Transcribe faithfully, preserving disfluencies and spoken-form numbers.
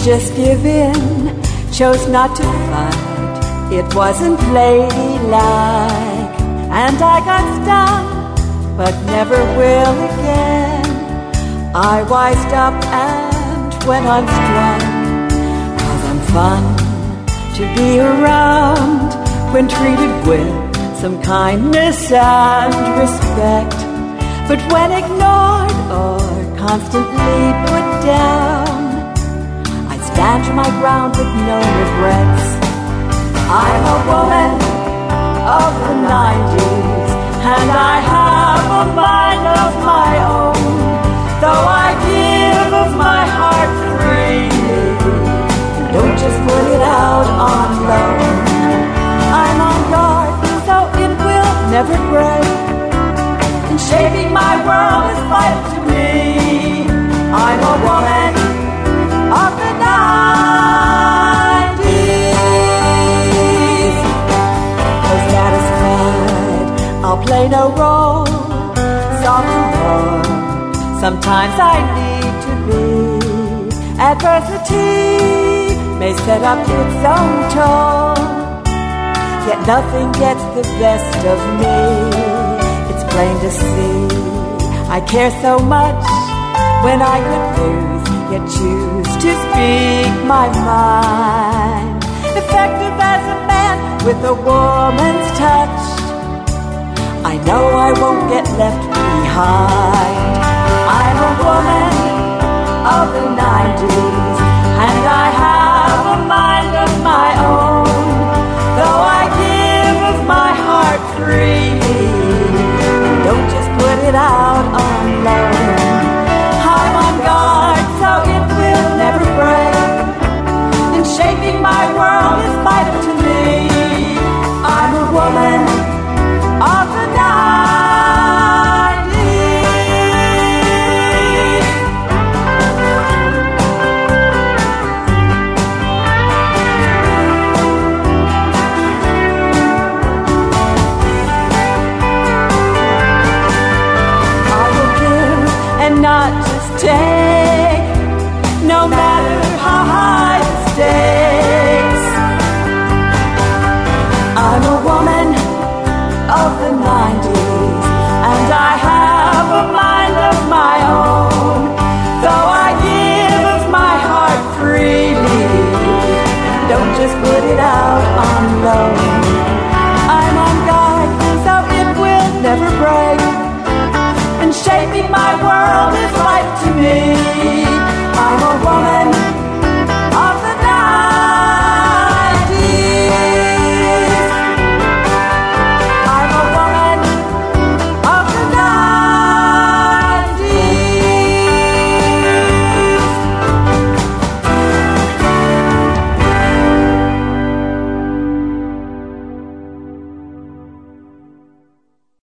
just give in, chose not to fight. It wasn't ladylike, and I got stung, but never will again. I wised up and went unstrung, 'cause I'm fun to be around when treated with some kindness and respect. But when ignored or constantly put down, I stand my ground with no regrets. I'm a woman of the nineties, and I have a mind of my own. Though I give of my heart freely, don't just put it out on loan. I'm on guard, so it will never break, and shaping my world is vital to me. I'm a woman of the nineties. So satisfied, I'll play no role, soft and warm. Sometimes I need to be. Adversity may set up its own tone, yet nothing gets the best of me. It's plain to see I care so much when I could lose, yet choose to speak my mind. Effective as a man with a woman's touch, I know I won't get left behind. I'm a woman of the nineties, and I have a mind of my own. Though I give of my heart freely, don't just put it out on loan. I'm on guard, so it will never break, and shaping my world is vital to me. I'm a woman of the nineties. I will give and not just take, no matter how high the stakes. I'm a woman of the nineties, and I have a mind of my own. Though I give of my heart freely, don't just put it out on loan. I'm on guard, so it will never break, and shaping my world is life to me. I'm a woman